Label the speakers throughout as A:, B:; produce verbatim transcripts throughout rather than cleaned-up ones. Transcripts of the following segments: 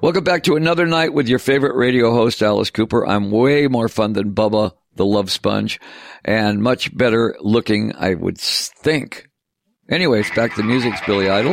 A: Welcome back to another night with your favorite radio host, Alice Cooper. I'm way more fun than Bubba the Love Sponge and much better looking, I would think. Anyways, back to the music. It's Billy Idol.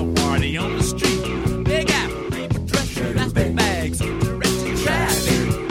B: On the street, big apple, paper dress, plastic bags, the rest of traffic.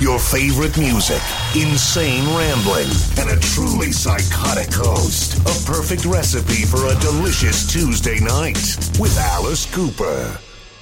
B: Your favorite music, insane rambling, and a truly psychotic host. A perfect recipe for a delicious Tuesday night with Alice Cooper.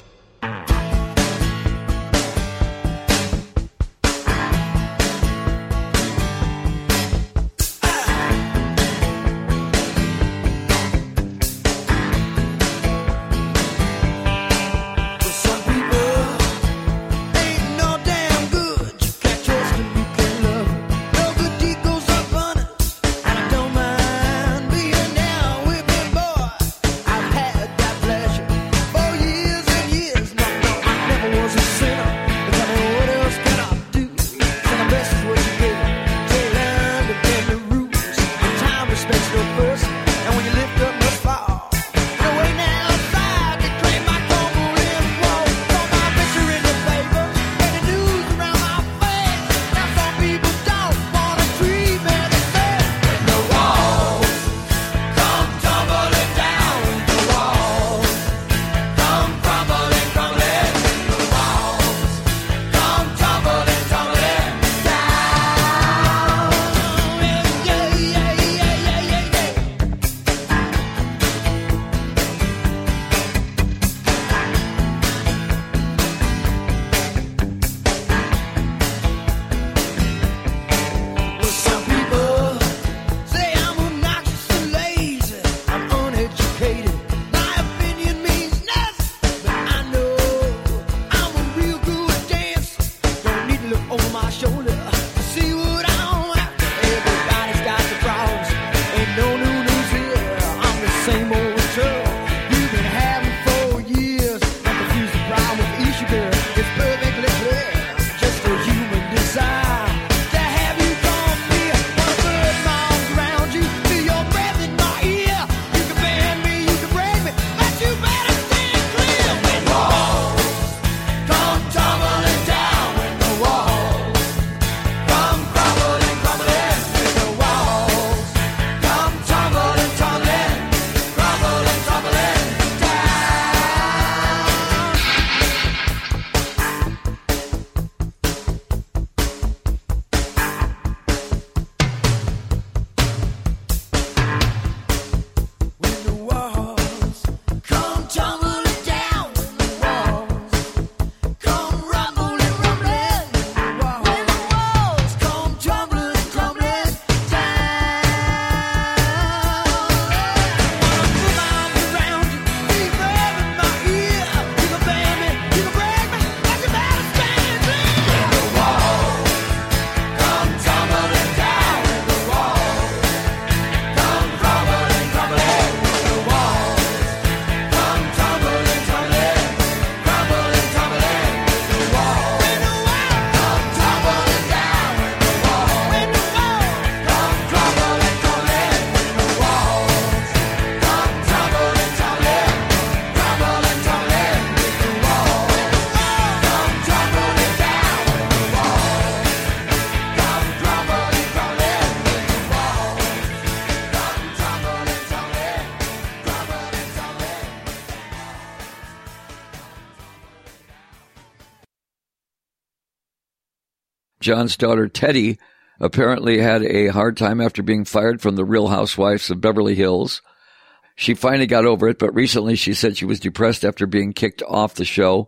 A: John's daughter, Teddy, apparently had a hard time after being fired from the Real Housewives of Beverly Hills. She finally got over it, but recently she said she was depressed after being kicked off the show.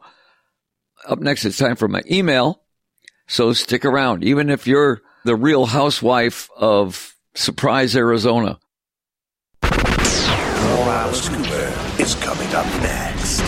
A: Up next, it's time for my email, so stick around, even if you're the Real Housewife of Surprise, Arizona.
B: More Alice Cooper is coming up next.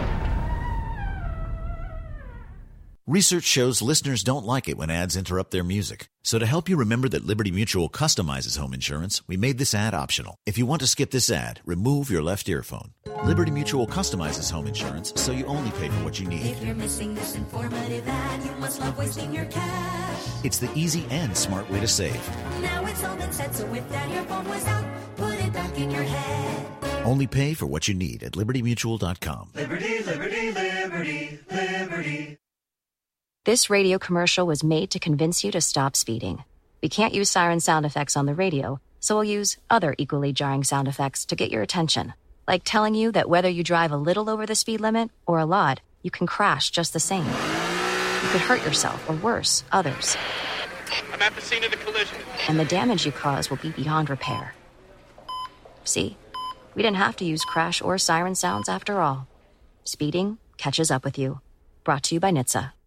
C: Research shows listeners don't like it when ads interrupt their music. So to help you remember that Liberty Mutual customizes home insurance, we made this ad optional. If you want to skip this ad, remove your left earphone. Liberty Mutual customizes home insurance so you only pay for what you need.
D: If you're missing this informative ad, you must love wasting your cash.
C: It's the easy and smart way to save.
D: Now it's all been said, so if that earphone was out, put it back in your head.
C: Only pay for what you need at liberty mutual dot com.
E: Liberty, liberty, liberty, liberty.
F: This radio commercial was made to convince you to stop speeding. We can't use siren sound effects on the radio, so we'll use other equally jarring sound effects to get your attention. Like telling you that whether you drive a little over the speed limit or a lot, you can crash just the same. You could hurt yourself, or worse, others.
G: I'm at the scene of the collision.
F: And the damage you cause will be beyond repair. See? We didn't have to use crash or siren sounds after all. Speeding catches up with you. Brought to you by N H T S A.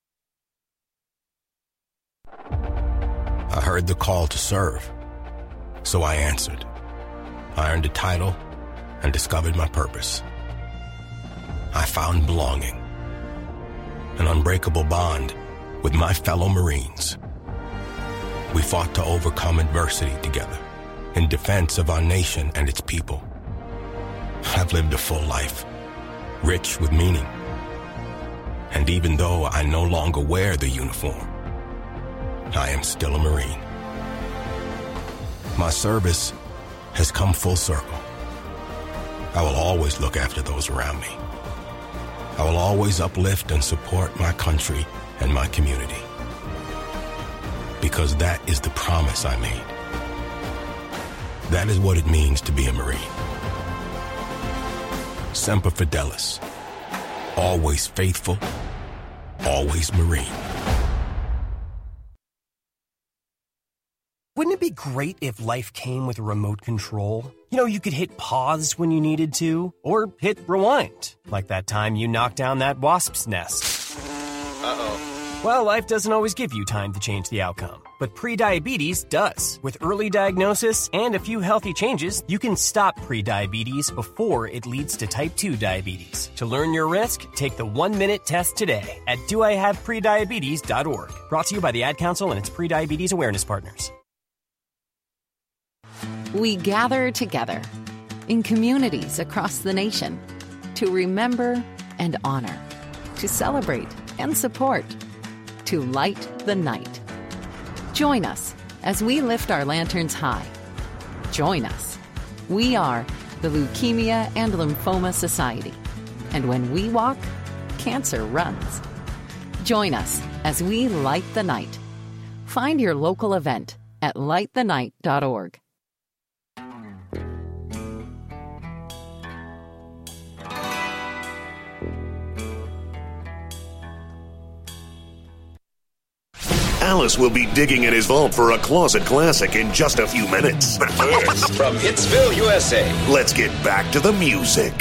H: I heard the call to serve, so I answered. I earned a title and discovered my purpose. I found belonging, an unbreakable bond with my fellow Marines. We fought to overcome adversity together in defense of our nation and its people. I've lived a full life, rich with meaning. And even though I no longer wear the uniform, I am still a Marine. My service has come full circle. I will always look after those around me. I will always uplift and support my country and my community. Because that is the promise I made. That is what it means to be a Marine. Semper Fidelis. Always faithful. Always Marine.
I: Wouldn't it be great if life came with a remote control? You know, you could hit pause when you needed to, or hit rewind, like that time you knocked down that wasp's nest.
G: Uh-oh.
I: Well, life doesn't always give you time to change the outcome, but prediabetes does. With early diagnosis and a few healthy changes, you can stop prediabetes before it leads to type two diabetes. To learn your risk, take the one-minute test today at do I have prediabetes dot org. Brought to you by the Ad Council and its prediabetes awareness partners.
J: We gather together in communities across the nation to remember and honor, to celebrate and support, to light the night. Join us as we lift our lanterns high. Join us. We are the Leukemia and Lymphoma Society. And when we walk, cancer runs. Join us as we light the night. Find your local event at light the night dot org.
B: Alice will be digging in his vault for a closet classic in just a few minutes. But first,
K: from Hitsville, U S A,
B: let's get back to the music.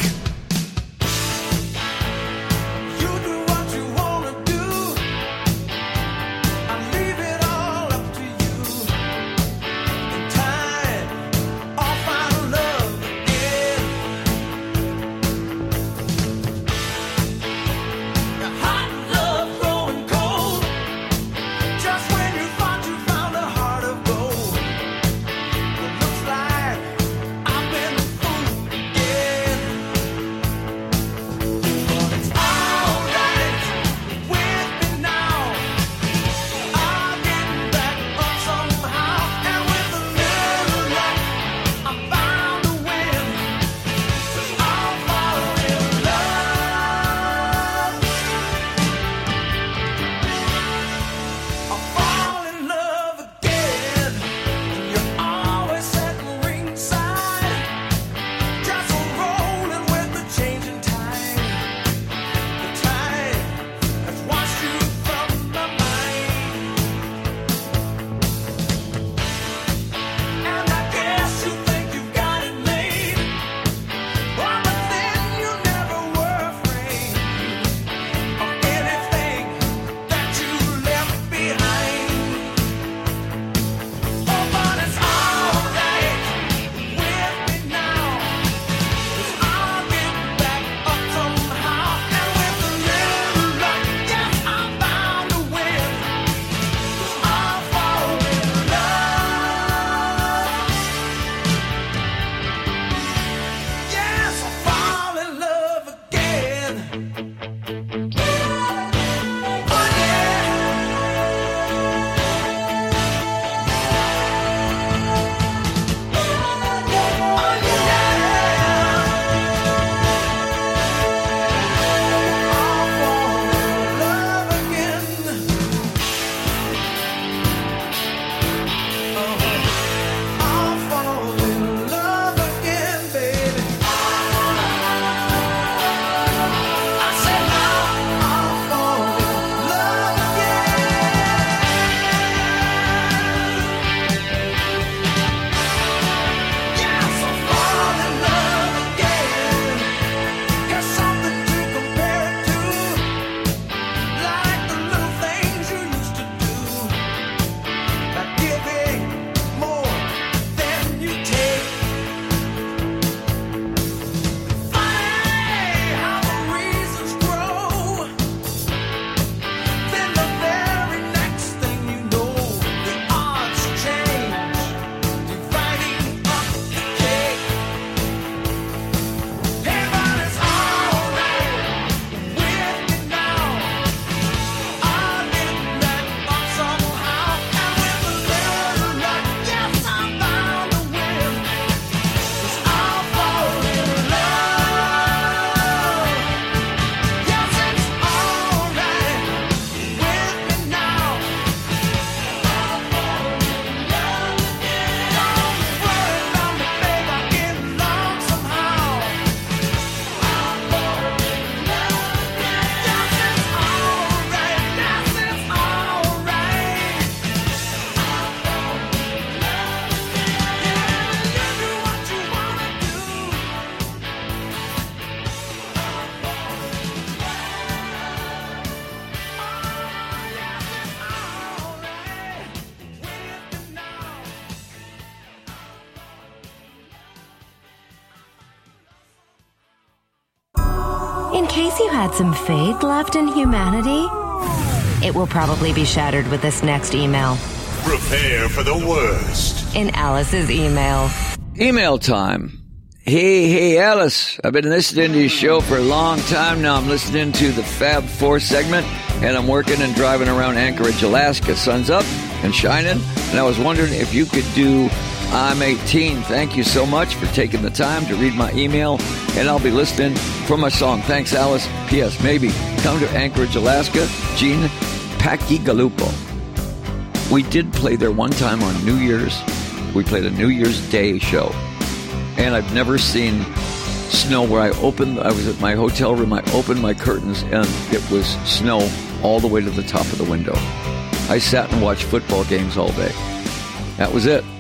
K: In case you had some faith left in humanity, it will probably be shattered with this next email.
B: Prepare for the worst.
K: In Alice's email.
A: Email time. Hey, hey, Alice. I've been listening to your show for a long time now. I'm listening to the Fab Four segment, and I'm working and driving around Anchorage, Alaska. Sun's up and shining, and I was wondering if you could do I'm eighteen. Thank you so much for taking the time to read my email, and I'll be listening for my song. Thanks, Alice. P S. Maybe come to Anchorage, Alaska. Gene Pacigalupo. We did play there one time on New Year's. We played a New Year's Day show. And I've never seen snow where I opened, I was at my hotel room, I opened my curtains, and it was snow all the way to the top of the window. I sat and watched football games all day. That was it.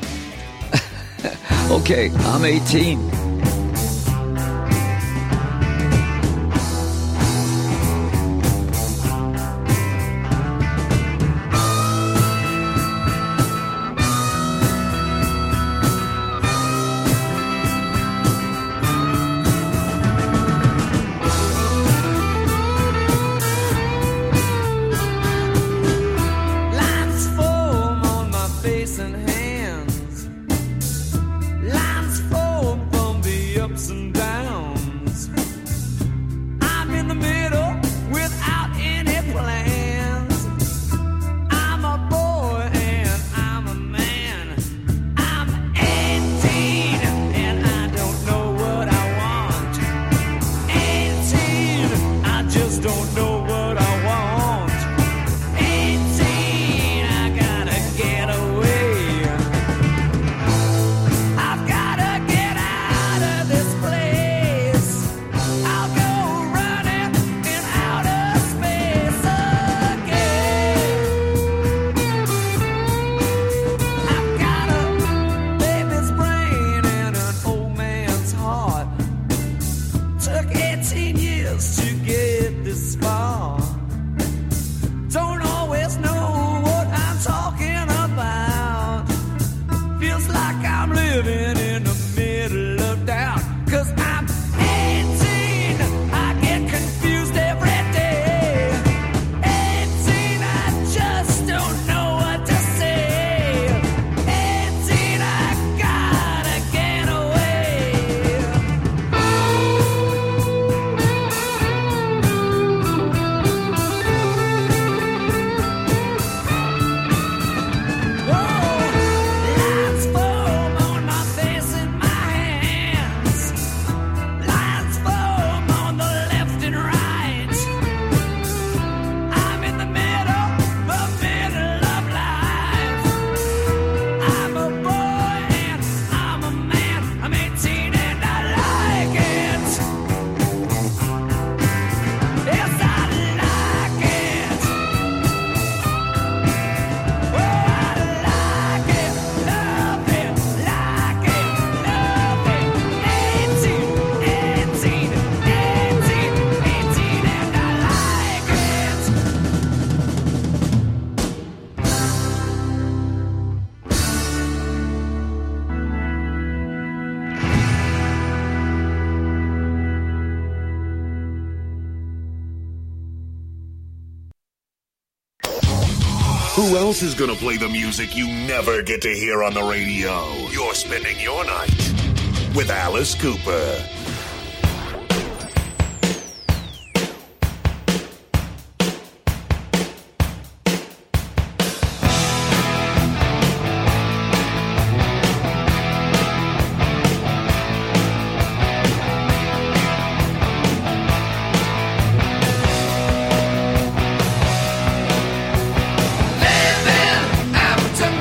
A: Okay, I'm eighteen.
B: Who else is going to play the music you never get to hear on the radio? You're spending your night with Alice Cooper.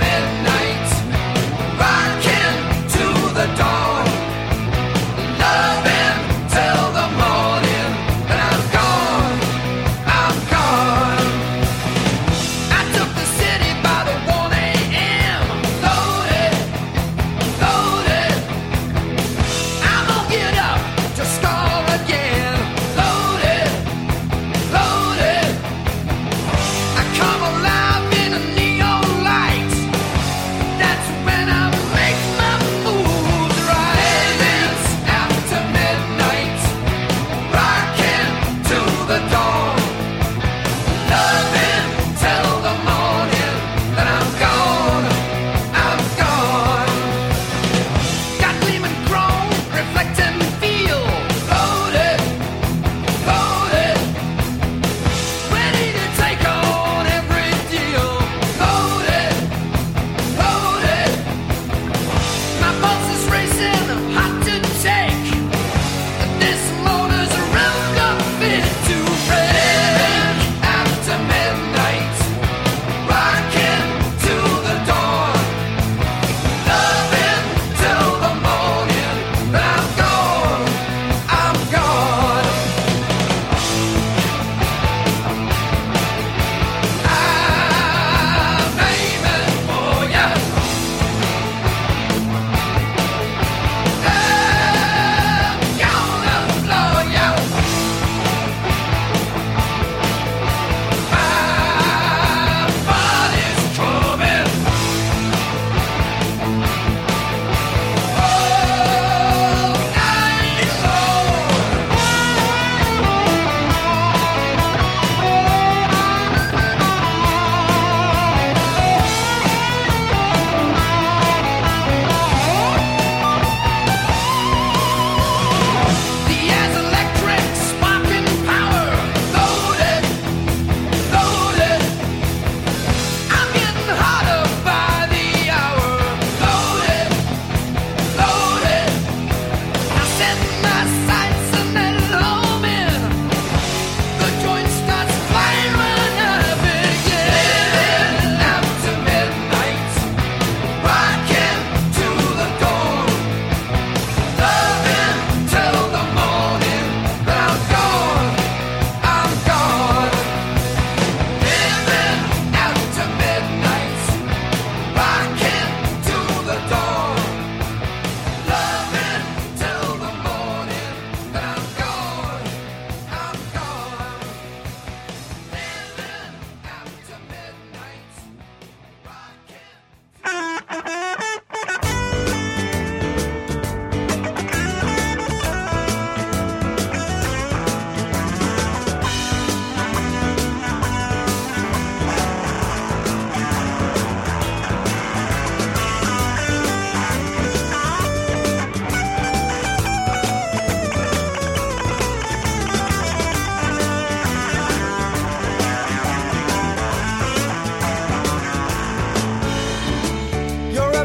E: Love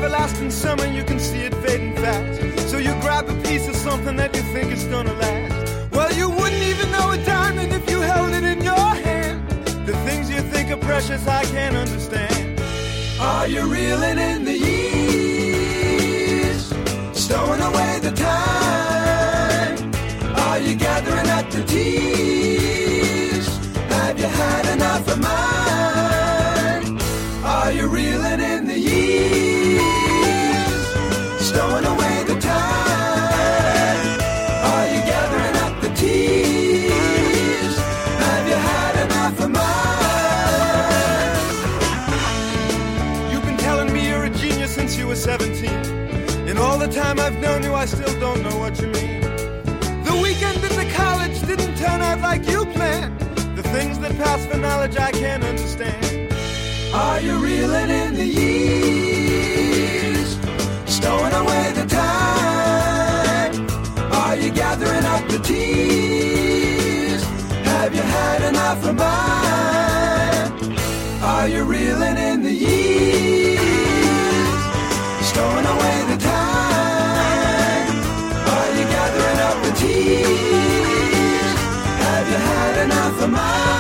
L: everlasting summer, you can see it fading fast. So you grab a piece of something that you think is gonna last. Well, you wouldn't even know a diamond if you held it in your hand. The things you think are precious, I can't understand. Are you reeling in the years, stowing away the time? Are you gathering up the tears? Have you had enough of mine? Are you reeling in the years, stowing away the time? Are you gathering up the tears? Have you had enough of mine? You've been telling me you're a genius since you were seventeen. And all the time I've known you, I still don't know what you mean. The weekend in the college didn't turn out like you planned. The things that pass for knowledge I can't understand. Are you reeling in the years, stowing away the time? Are you gathering up the tears? Have you had enough of mine? Are you reeling in the years, stowing away the time? Are you gathering up the tears? Have you had enough of mine?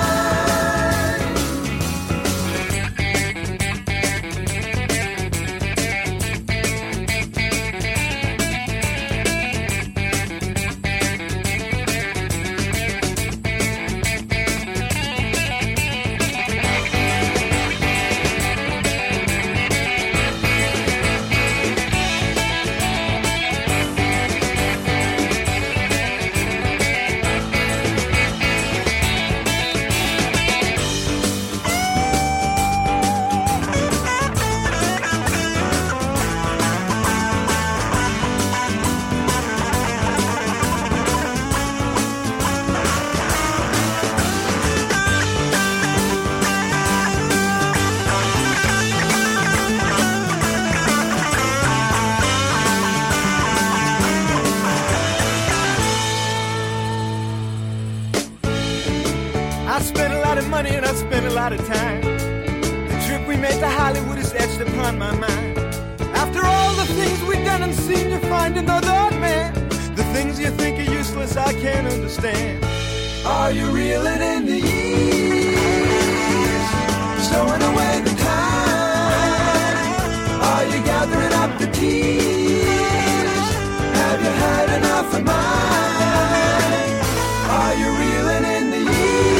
L: Of time. The trip we made to Hollywood is etched upon my mind. After all the things we've done and seen, you find another man. The things you think are useless, I can't understand. Are you reeling in the years, stowing away the time? Are you gathering up the tears? Have you had enough of mine? Are you reeling in the years,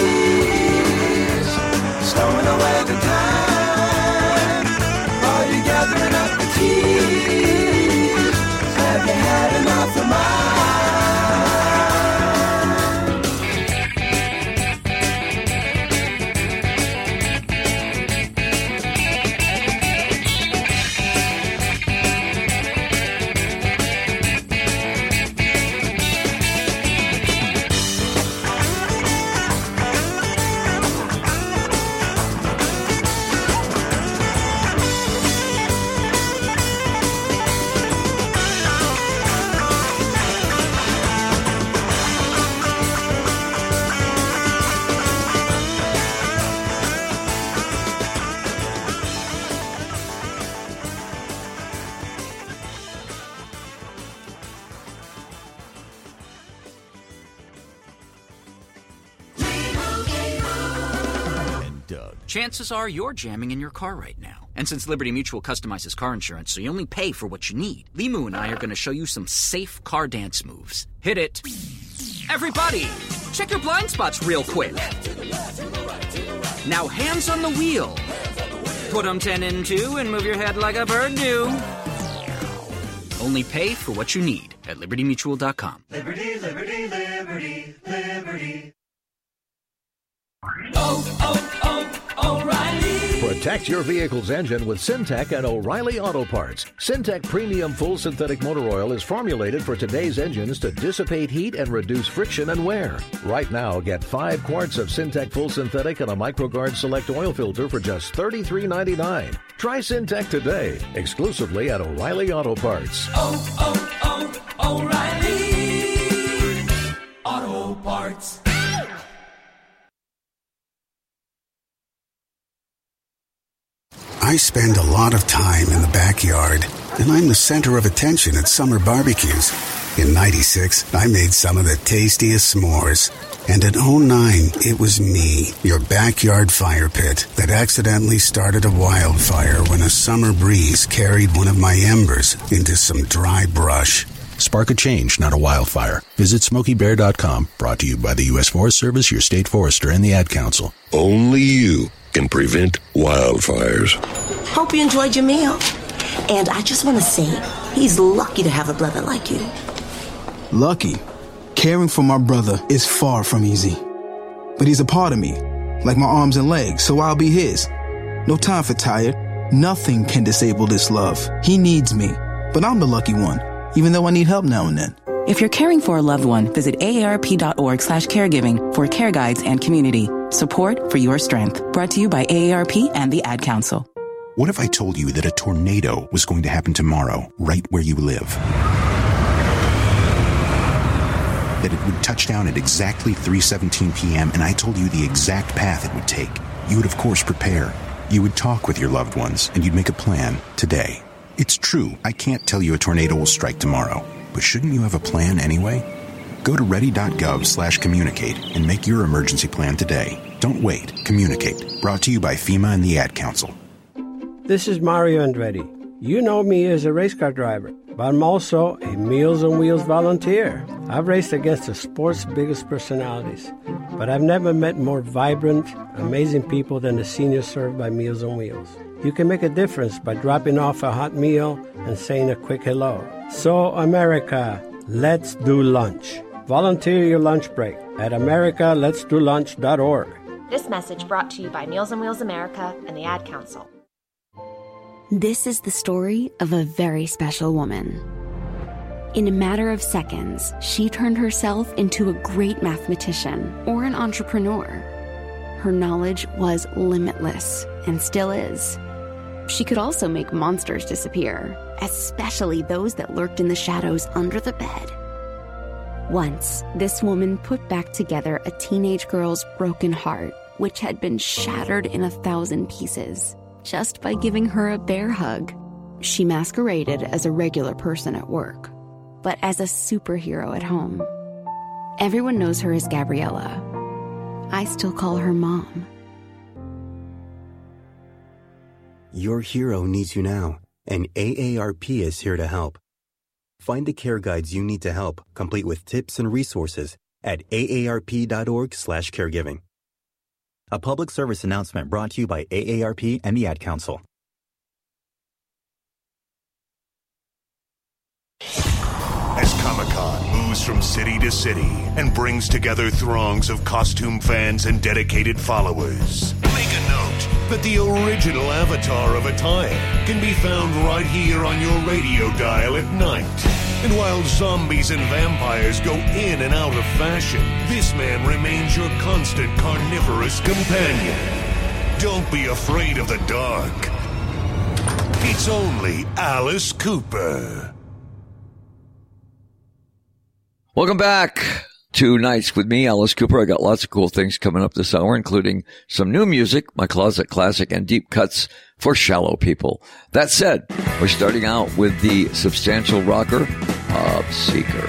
L: stowing away the time? Are you gathering up the tears? Have you had enough of mine?
M: Chances are you're jamming in your car right now. And since Liberty Mutual customizes car insurance so you only pay for what you need, Limu and I are going to show you some safe car dance moves. Hit it. Everybody, check your blind spots real quick. Now hands on the wheel. Put them ten in two and move your head like a bird do. Only pay for what you need at liberty mutual dot com.
E: Liberty, liberty, liberty, liberty.
N: Oh, oh, oh, O'Reilly.
O: Protect your vehicle's engine with Syntec and O'Reilly Auto Parts. Syntec Premium Full Synthetic Motor Oil is formulated for today's engines to dissipate heat and reduce friction and wear. Right now, get five quarts of Syntec Full Synthetic and a MicroGuard Select Oil Filter for just thirty-three ninety-nine. Try Syntec today, exclusively at O'Reilly Auto Parts.
N: Oh, oh, oh, O'Reilly Auto Parts.
P: I spend a lot of time in the backyard, and I'm the center of attention at summer barbecues. In ninety-six, I made some of the tastiest s'mores. And in oh nine, it was me, your backyard fire pit, that accidentally started a wildfire when a summer breeze carried one of my embers into some dry brush.
Q: Spark a change, not a wildfire. Visit Smokey Bear dot com, brought to you by the U S Forest Service, your state forester, and the Ad Council.
R: Only you can prevent wildfires.
S: Hope you enjoyed your meal. And I just want to say, he's lucky to have a brother like you.
T: Lucky? Caring for my brother is far from easy. But he's a part of me, like my arms and legs, so I'll be his. No time for tired. Nothing can disable this love. He needs me, but I'm the lucky one, even though I need help now and then.
U: If you're caring for a loved one, visit aarp.org slash caregiving for care guides and community. Support for your strength. Brought to you by A A R P and the Ad Council.
V: What if I told you that a tornado was going to happen tomorrow, right where you live? That it would touch down at exactly three seventeen p.m. and I told you the exact path it would take. You would, of course, prepare. You would talk with your loved ones, and you'd make a plan today. It's true, I can't tell you a tornado will strike tomorrow, but shouldn't you have a plan anyway? Go to ready.gov slash communicate and make your emergency plan today. Don't wait. Communicate. Brought to you by FEMA and the Ad Council.
W: This is Mario Andretti. You know me as a race car driver, but I'm also a Meals on Wheels volunteer. I've raced against the sport's biggest personalities, but I've never met more vibrant, amazing people than the seniors served by Meals on Wheels. You can make a difference by dropping off a hot meal and saying a quick hello. So, America, let's do lunch. Volunteer your lunch break at america lets do lunch dot org.
X: This message brought to you by Meals on Wheels America and the Ad Council.
Y: This is the story of a very special woman. In a matter of seconds, she turned herself into a great mathematician or an entrepreneur. Her knowledge was limitless and still is. She could also make monsters disappear, especially those that lurked in the shadows under the bed. Once, this woman put back together a teenage girl's broken heart, which had been shattered in a thousand pieces, just by giving her a bear hug. She masqueraded as a regular person at work, but as a superhero at home. Everyone knows her as Gabriella. I still call her Mom.
Z: Your hero needs you now, and A A R P is here to help. Find the care guides you need to help, complete with tips and resources at aarp.org slash caregiving. A public service announcement brought to you by A A R P and the Ad Council.
B: As Comic-Con moves from city to city and brings together throngs of costume fans and dedicated followers, make a note that the original avatar of attire can be found right here on your radio dial at night. And while zombies and vampires go in and out of fashion, this man remains your constant carnivorous companion. Don't be afraid of the dark. It's only Alice Cooper.
A: Welcome back to Nights with me, Alice Cooper. I got lots of cool things coming up this hour, including some new music, my closet classic, and deep cuts for shallow people. That said, we're starting out with the substantial rocker, Bob Seger.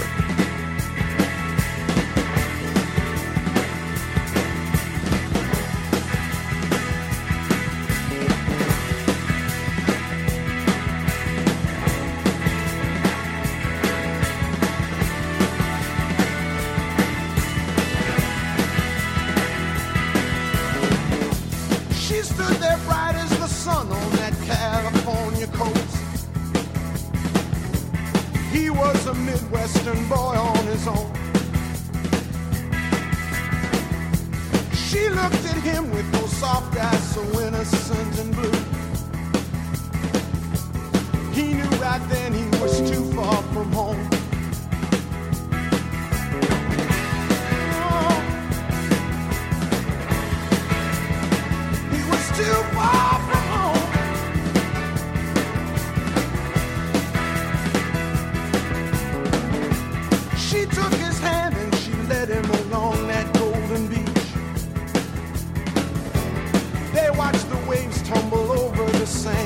L: Midwestern boy on his own. She looked at him with those soft eyes so innocent and blue. He knew right then he was too far from home. Oh, he was too far from home. She took his hand and she led him along that golden beach. They watched the waves tumble over the sand.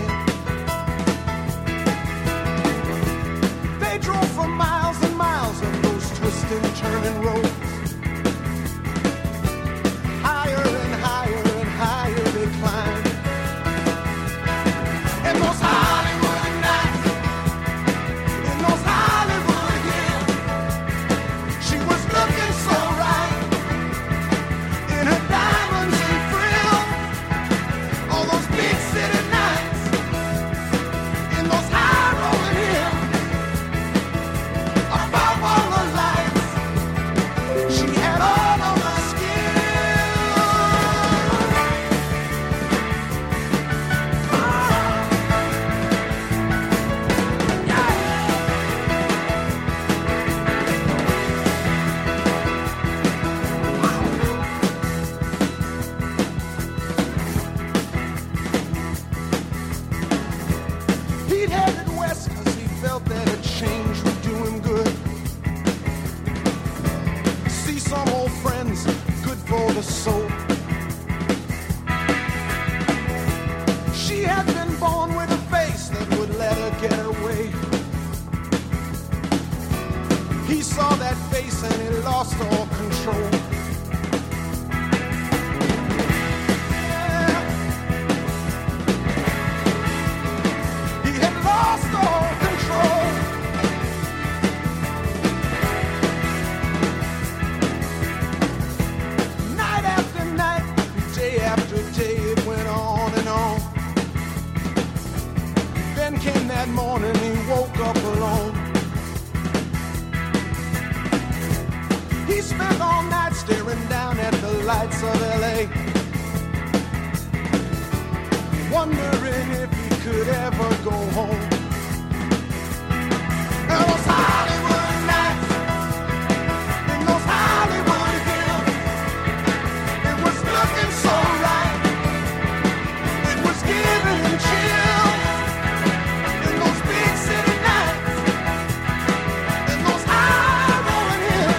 L: a soul. She had been born with a face that would let her get away. He saw that face and he lost all control. Yeah. He had lost all control. Night after night, day after day, it went on and on. Then came that morning, he woke up alone. He spent all night staring down at the lights of L A, wondering if he could ever go home. It was Hollywood nights in those Hollywood hills. It was looking so right. It was giving him chills in those big city nights, in those high rolling hills.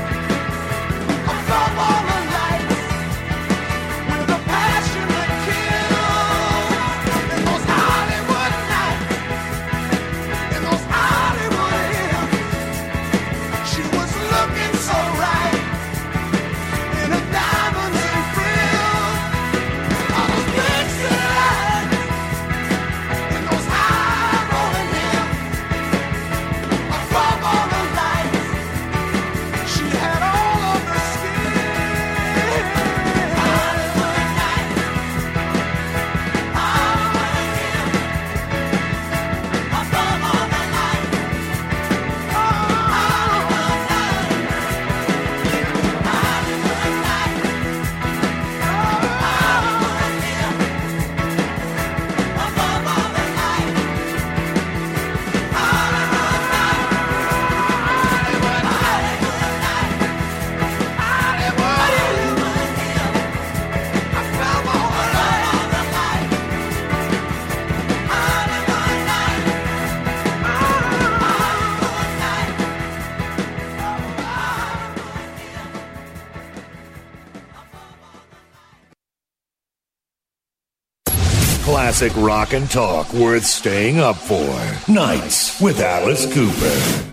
L: Above all the lights, with a passion that kills. In those Hollywood nights, in those Hollywood hills, she was looking so right, in her diamonds and frills. All those big city lights, in those high rolling hills. Above all the lights, she had all of the skin. Hollywood nights, Hollywood hills. Above all the lights, Hollywood nights, Hollywood nights, Hollywood hills. Above all the lights, Hollywood nights, Hollywood, Hollywood nights, Hollywood hills. Above all the lights, Hollywood nights,
B: Classic rock and talk worth staying up for. Nights with Alice Cooper.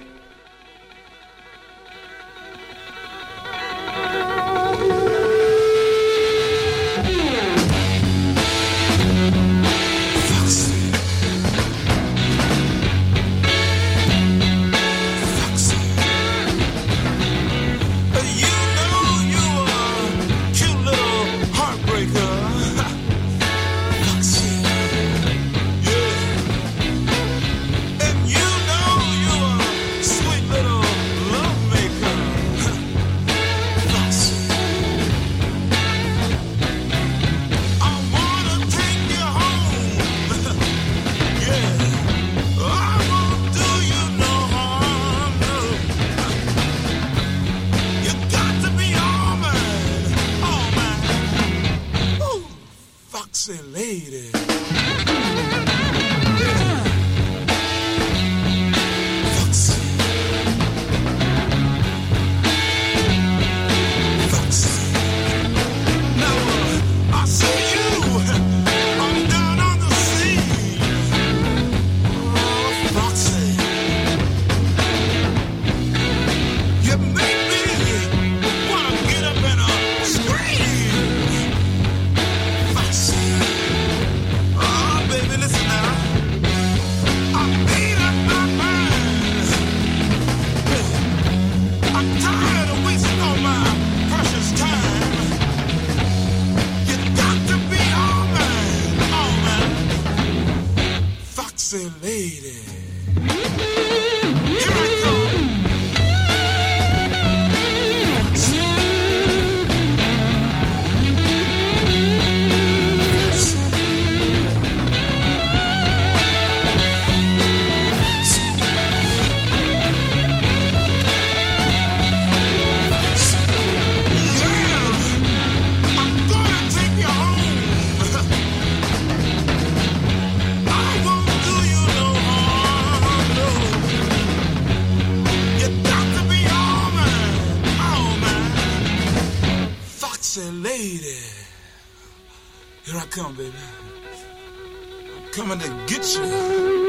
L: I won't do you no harm.
C: Here I come, baby. I'm coming to get you.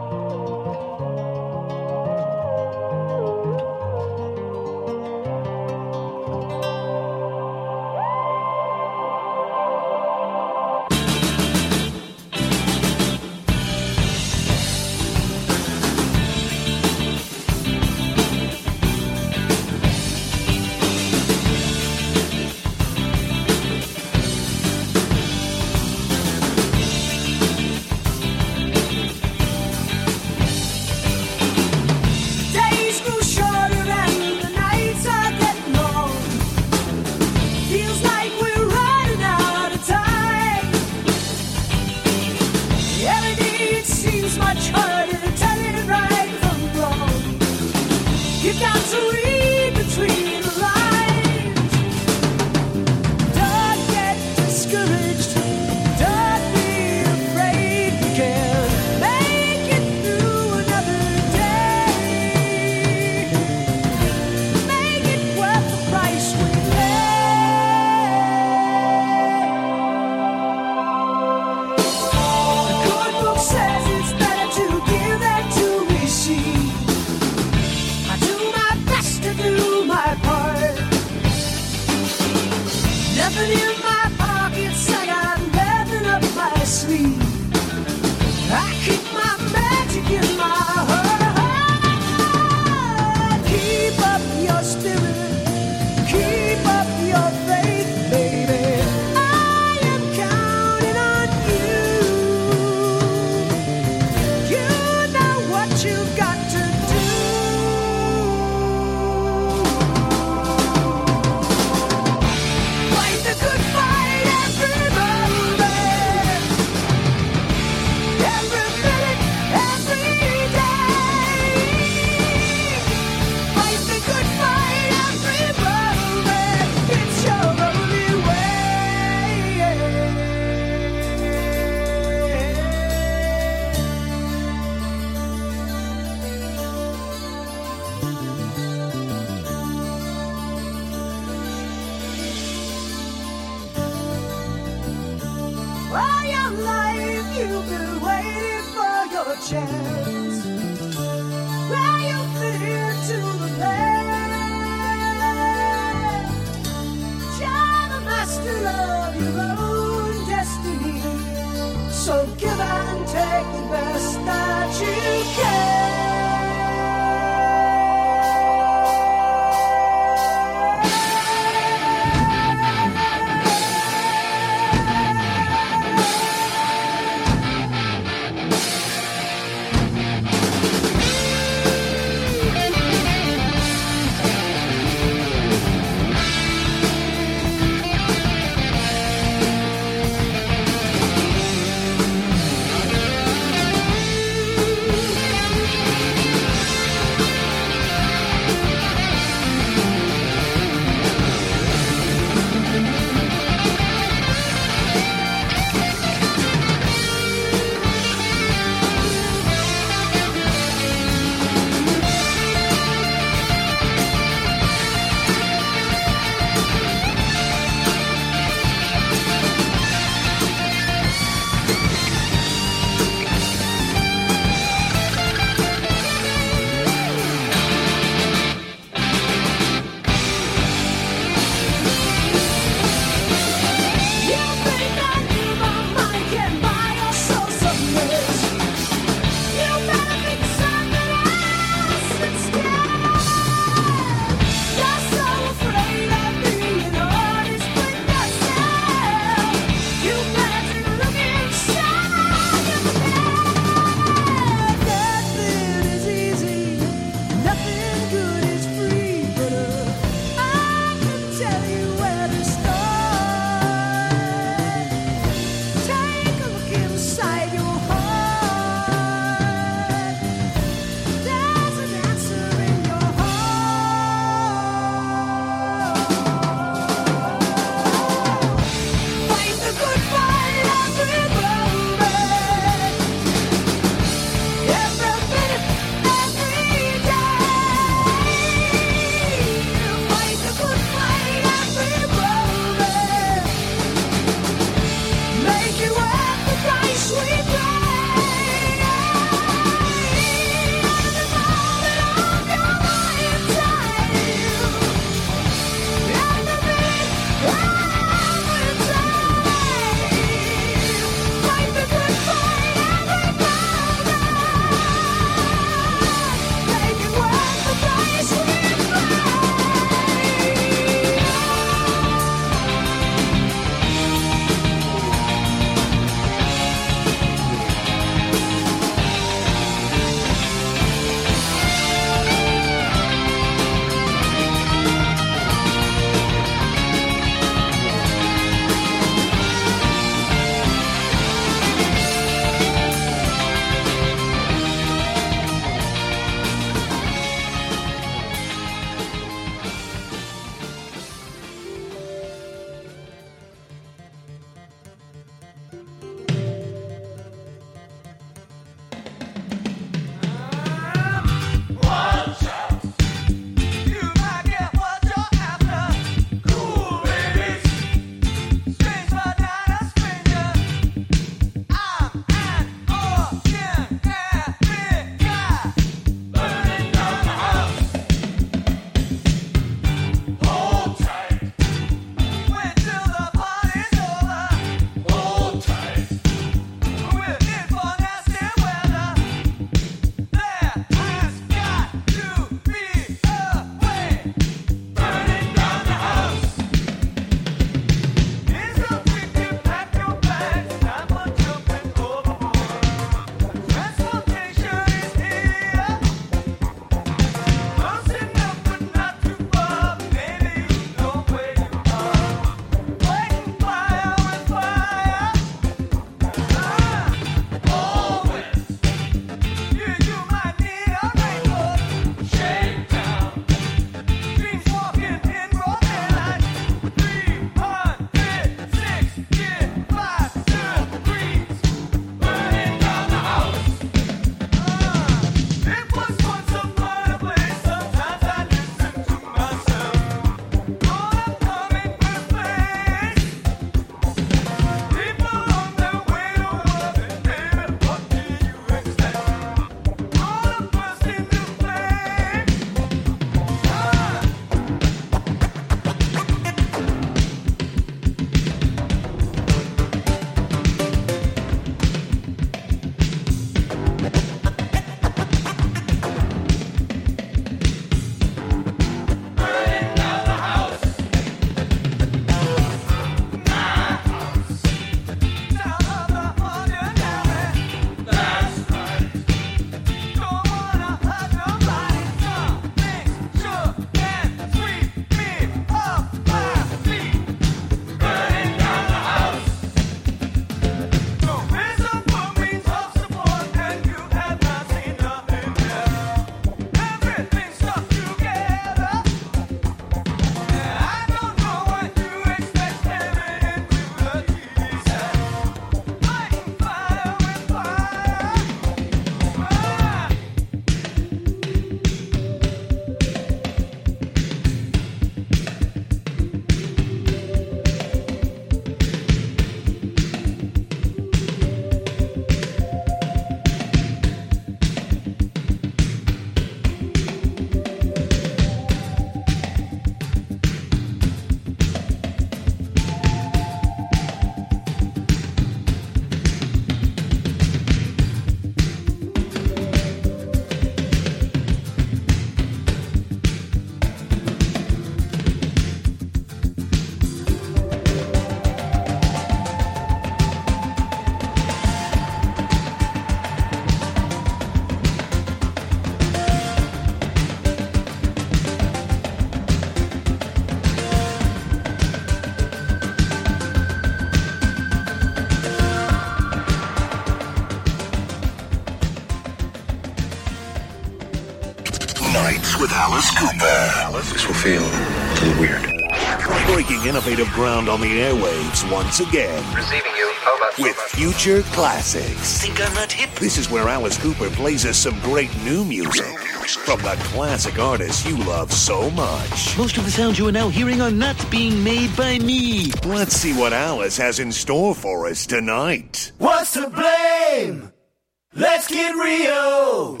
B: with Alice Cooper.
R: This will feel a little weird.
B: Breaking innovative ground on the airwaves once again.
D: Receiving you. Over.
B: With Future Classics.
D: Think I'm not hip?
B: This is where Alice Cooper plays us some great new music from the classic artists you love so much.
D: Most of the sounds you are now hearing are not being made by me.
B: Let's see what Alice has in store for us tonight.
E: What's to blame? Let's get real.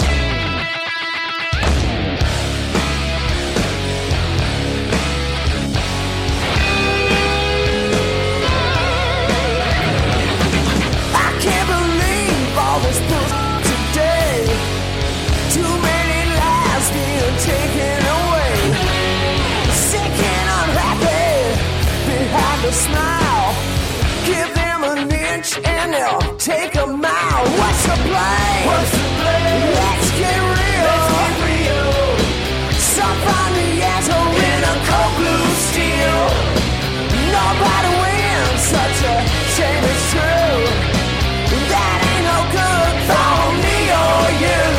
E: This book today, too many lives being taken away. Sick and unhappy behind a smile. Give them an inch and they'll take a mile. What's the blame? What's the blame? Let's get real. Let's get real. Some find the answer in a cold blue steel. Nobody wins. Such a shame it's true. That ain't no good for me or you.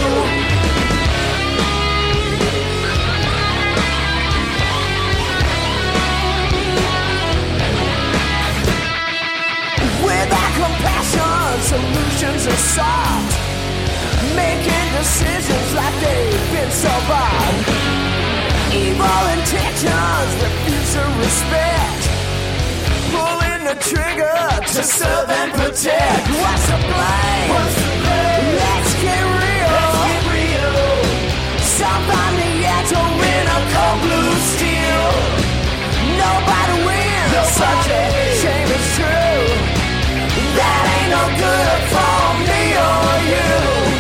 E: Without compassion, solutions are sought. Making decisions like they've been so bad. Evil intentions refuse to respect. Pulling the trigger to serve and protect. What's the blame? What's the blame? Let's get real. Let's get real. Somebody had to win a cold blue steel. Nobody wins. Nobody. Such a shame it's true. That ain't no good for me or you.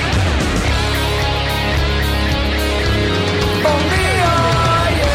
E: For me or you.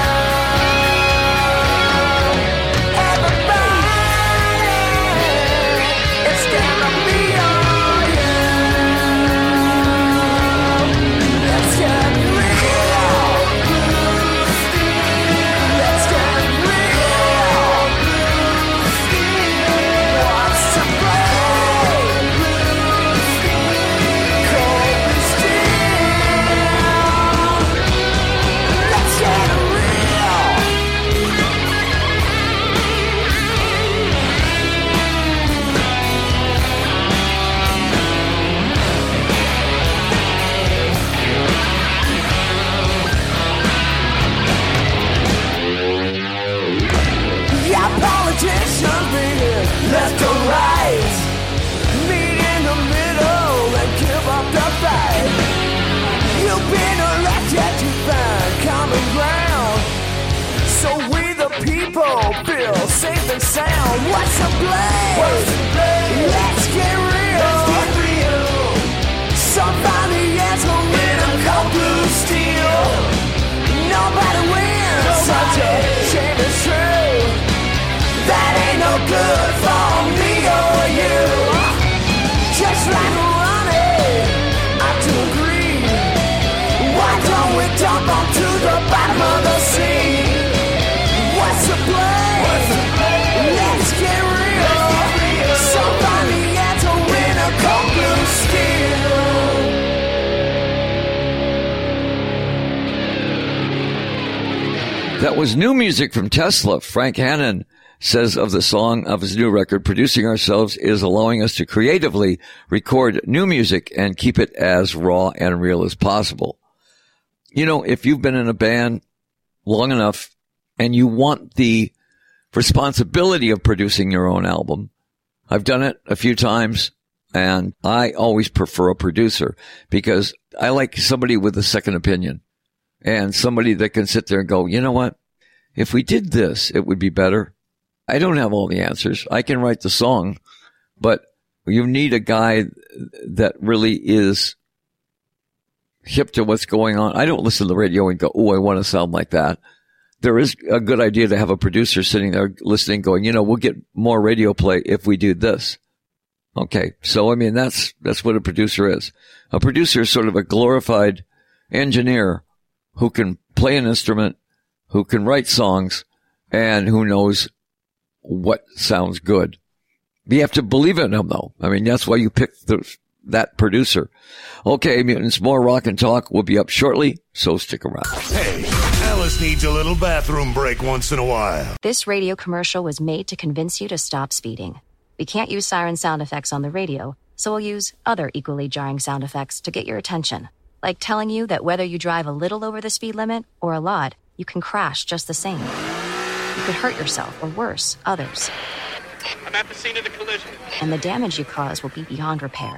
E: Left or right, meet in the middle and give up the fight. You've been elected to find common ground, so we the people feel safe and sound. What's the blame? What's the blame? Let's get real. Let's get real. Somebody has to win a cold blue steel. Nobody wins. Nobody. Such a shame it's true. That ain't no good for me or you. Just like running, I do agree. Why don't we dump onto the bottom of the sea? What's the blame? What's the blame? Let's get real. Somebody had to win a cold blue steel.
A: That was new music from Tesla. Frank Hannon says of the song of his new record, producing ourselves is allowing us to creatively record new music and keep it as raw and real as possible. You know, if you've been in a band long enough and you want the responsibility of producing your own album, I've done it a few times and I always prefer a producer because I like somebody with a second opinion and somebody that can sit there and go, you know what? If we did this, it would be better. I don't have all the answers. I can write the song, but you need a guy that really is hip to what's going on. I don't listen to the radio and go, oh, I want to sound like that. There is a good idea to have a producer sitting there listening going, you know, we'll get more radio play if we do this. Okay. So, I mean, that's, that's what a producer is. A producer is sort of a glorified engineer who can play an instrument, who can write songs, and who knows what sounds good. You have to believe in them, though. I mean, that's why you pick the that producer. Okay, mutants, more rock and talk will be up shortly, so stick around.
B: Hey, Alice needs a little bathroom break once in a while.
F: This radio commercial was made to convince you to stop speeding. We can't use siren sound effects on the radio, so we'll use other equally jarring sound effects to get your attention. Like telling you that whether you drive a little over the speed limit or a lot, you can crash just the same. You could hurt yourself, or worse, others.
G: I'm at the scene of the collision.
F: And the damage you cause will be beyond repair.